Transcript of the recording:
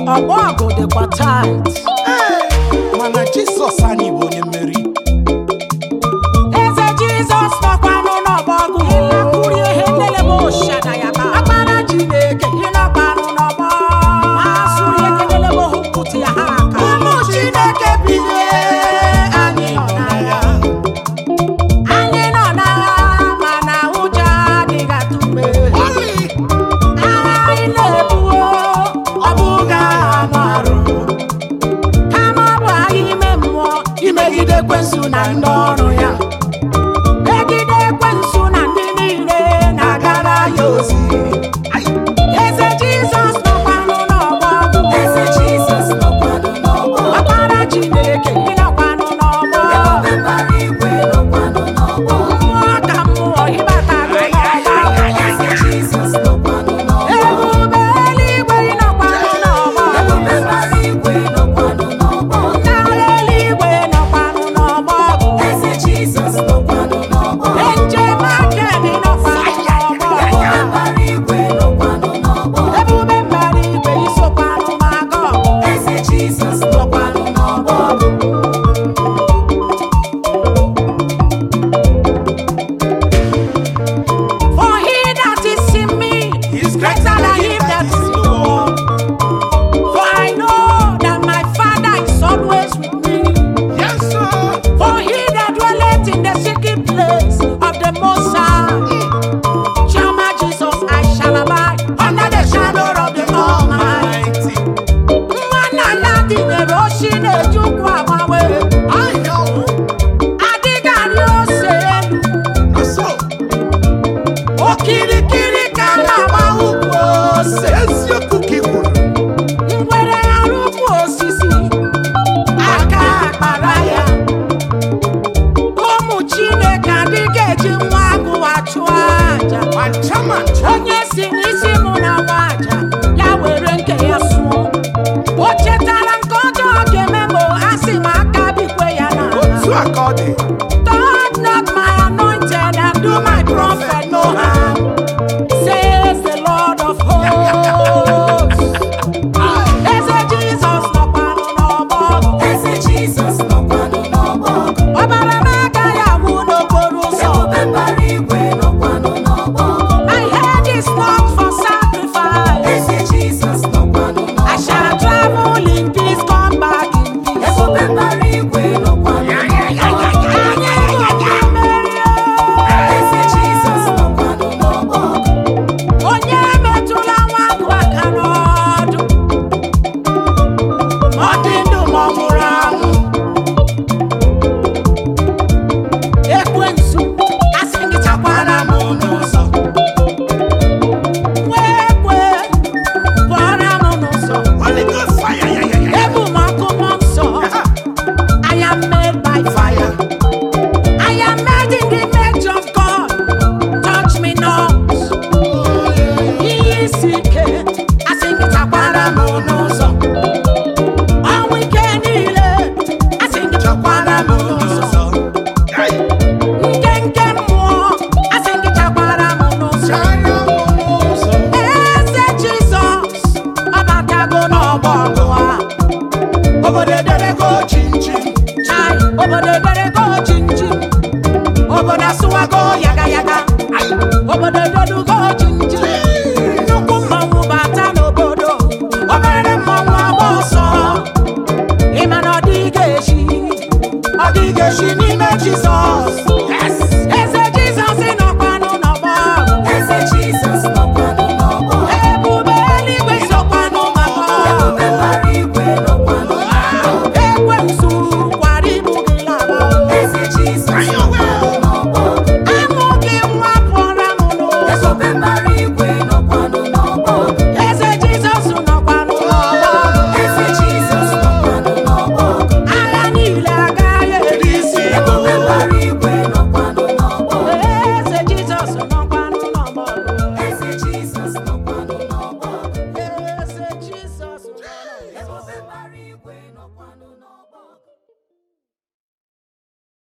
ọgbọ ọgụ dịkwa tight. Mana Jizọs anyị bụ onye mmeri. Eze Jizọs nọkwanụ n'ọgbọ ọgụ. Ịlakwuru ihe nlele m oshada ya ba. Akpara Chineke ịnọkwanụ n'ọgbọ. Asụrụ ekelele m ohu pụtụ ya ha aka. Ụmụ Chineke bilie, anyị nọ n'agha. Anyị nọ n'agha mana ụjọ adịghị atụ mgbe. Agha anyị na-ebuo ọ bụghị agha anụ arụ. Kama ọ bụ agha ime mmụọ imegide ekwensu na ndị ọrụ ya. Megide ekwensu na ndị niile na-agara ya ozi. Eze Jizọs nọkwanụ n'ọgbọ ọgụ. Eze Jizọs nọkwanụ n'ọgbọ. Ọkpara Chineke ịnọkwanụ n'ọgbọ. Ebube mbara igwe nọkwanụ n'ọgbọ. Mmụọ ka mmụọ ịbatanụ n'ọgbọ. Eze Jizọs nọkwanụ n'ọgbọ. Ebube eluigwe ịnọkwanụ n'ọgbọ. Ebube mbara igwe nọkwanụ n'ọgbọ. Ndị agha eluigwe nọkwanụ n'ọgbọ ọgụ. Eze Jizọs nọkwanụ n'ọgbọ. Njem aka dị nọkwanụ n'ọgbọ ọgụ. Ebube mbara igwe nọkwanụ n'ọgbọ. Ebube mbara igwe isokwanụ n'agha ọgụ. Eze Jizọs nọkwanụ n'ọgbọ ọgụ. For he that is in me is greater than him that is in the world. For I know that my Father is always with me. Yes, sir. For he that dwelleth in the secret place of the Most High shall my Jesus, I shall abide under the shadow of the Almighty. Mwana ya dinere oshi na-ejukwu agbanwe. Adịghị arị ose elu. Okirikiri ka na-agba ukwu ose. Eziokwu ka ị kwuru. Ngwere arụ ukwu osisi, aka akpara ya. Ụmụ Chineke adịghị eji nwa agụwa chụọ aja. Onye si n'isi mụ na nwa aja, ya were nke ya sụọ. O chetara nke ọjọọ ga-eme ma a sị m aka bikwe ya n'ala. Otu a ka ọ dị.